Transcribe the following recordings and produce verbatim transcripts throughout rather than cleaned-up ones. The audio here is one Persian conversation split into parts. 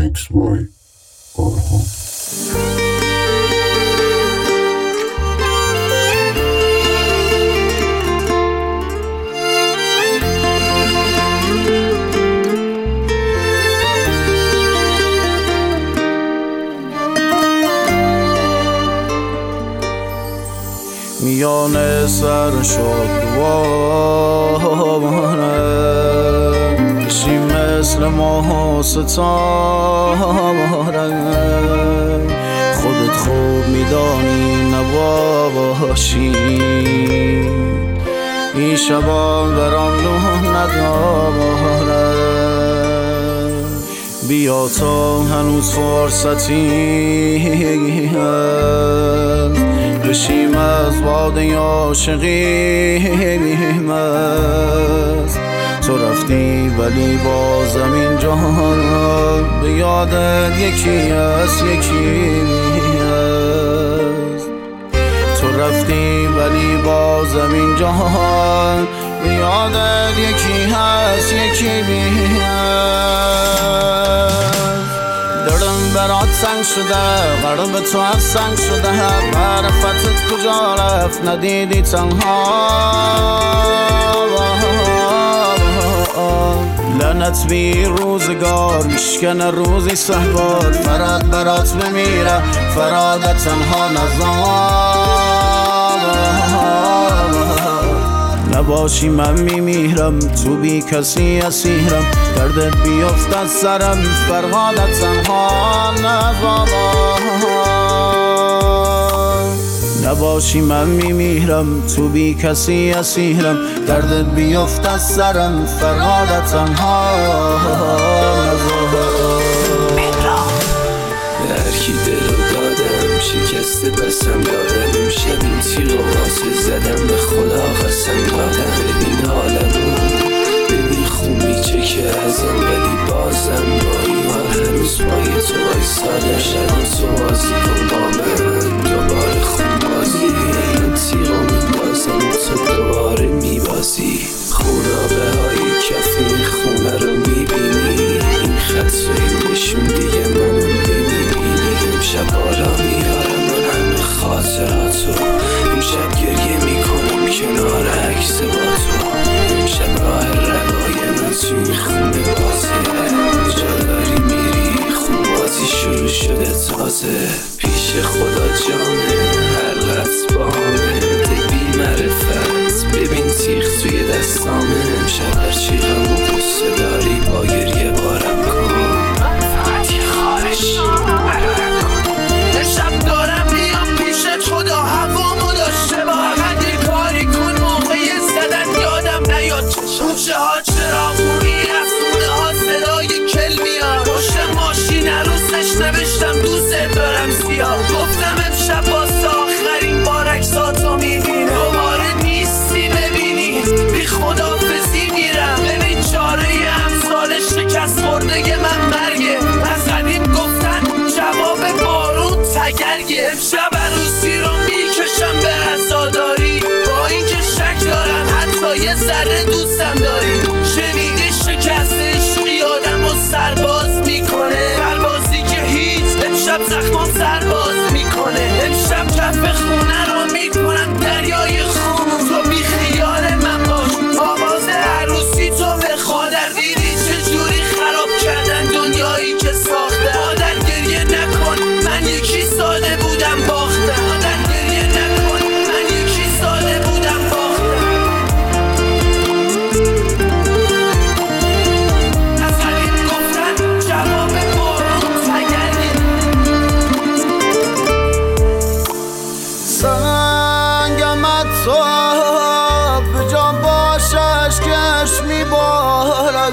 Mixed by Arhan. میانه سر شد دواره بشی مثل ماه و ستاره خودت خوب میدانی نباشی این شبا برام نه نداره بیا تا هنوز فرصتی هست بشیم از باده عاشقیم است تو رفتی ولی بازم این جهان به یادت یکی است یکی است تو رفتی ولی بازم این جهان به یادت یکی هست یکی است دلم برات سنگ شده قلب تو از سنگ شده معرفتت کجا رفت ندیدی تنها لعنت بی روزگار میشکنه روزی سهوار فراد برات بمیره فرادت تنها نزار نباشی من میمیرم تو بی کسی اسیرم دردت بیفت از سرم فرهادت تنها نزار نباشی من میمیرم تو بی کسی اسیرم دردت بیفت از سرم فرهادت تنها نزار هرکی دلو دادم شکسته بسم یادم شب این تیغ و واسه زدم به خدا قسم دادم ببین حالمو ببین خون میچکه ازم ولی بازم با ایمان هنوز پای تو وایسادم شب تو بازی کن با من دوباره خون بازی این تیغ و میبازم تو دوباره میبازی خونابه های کف این خونه رو میبینی این خط و این نشون دیگه منو میبینی امشب بالا میارم من همه خاطراتو امشب گریه میکنم کنار عکس با تو امشب راه روای من تو این خونه بازه کجا داری میری خون بازی شروع شده تازه پیش خدا جانه هر لحظ بامه بی معرفت ببین تیغ توی دستامه امشب هرچی غم و قصه داری با گریه بارم کن فقط یه خواهش برارم کن شب دارم میام پیشت خدا هوامو داشته با فقط یه کاری کن موقع زدن یادم نیاد موچه ها چراغونی از خونه ها صدای کل میاد پشت ماشین عروسش نوشتم دوست دارم سیاه گفتم امشب واسه آخرین بار عکساتو میبینم دوباره نیستی ببینی بی خدافزی میرم ببین چاره امثال شکست خوردگی من مرگه از قدیم گفتن جواب بارون تگرگه امشب عروسی رو میکشم به عزاداری با اینکه شک دارم حتی یه ذره دوستم داری شنیدی شکست عشقی آدم و سرباز میکنه سربازی که هیچ امشب زخمام سرباز میکنه امشب کف خونه رو میکنم دریای خون تو بی خیال من باش آواز عروسی تو به خادر دیدی چجوری خراب کردن دنیایی که ساخته مادر گریه نکن من یکی ساده بودم باختم مادر گریه نکن من یکی ساده بودم باختم از قدیم گفتن جواب بارون تگرگه سنگم تو به جا باشش کش میبارد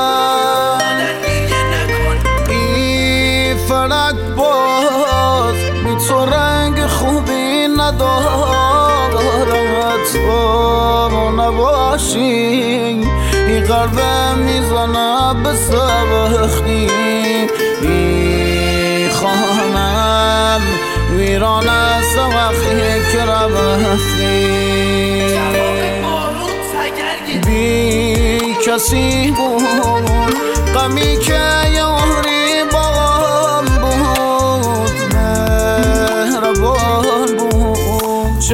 این فلک باز بی تو رنگ خوبی ندارد تو نباشی این قلبم میزنه به سبختی این خانم ویران است وقتی که رفتی بی کسی بود غمی که یاری با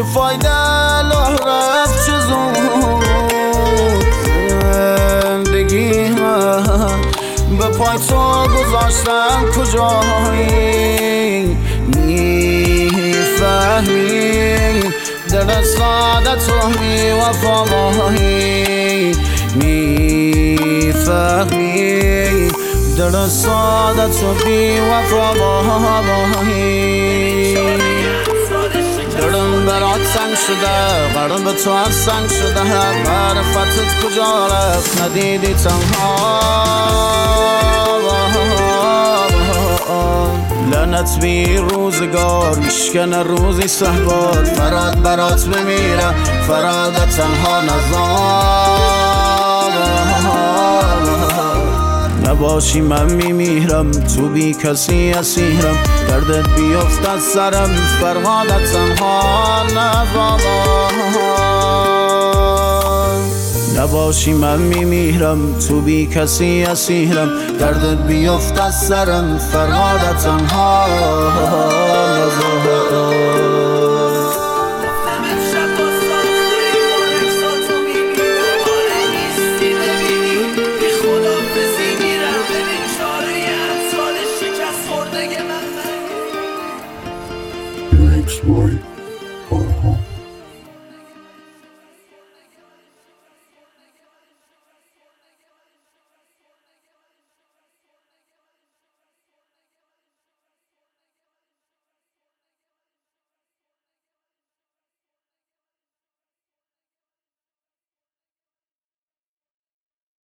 فایده له رفت چه زود زندگی من به پای تو گذاشتم کجایی میفهمی دل ساده تو بی وفا ماهی میفهمی دل ساده تو بی وفا ماهی دلم برات سنگ شده قلب تو از سنگ شده معرفتت کجا رفت ندیدی تنها لعنت بی روزگار میشکنه روزی سهوار فراد برات بمیرم فراد تنها نزار نباشی من میمیرم تو بی کسی اسیرم دردت بیفت از سرم فرهادت تنها نزار نباشی من میمیرم تو بی کسی اسیرم دردت بیفت از سرم فرهادت تنها نزار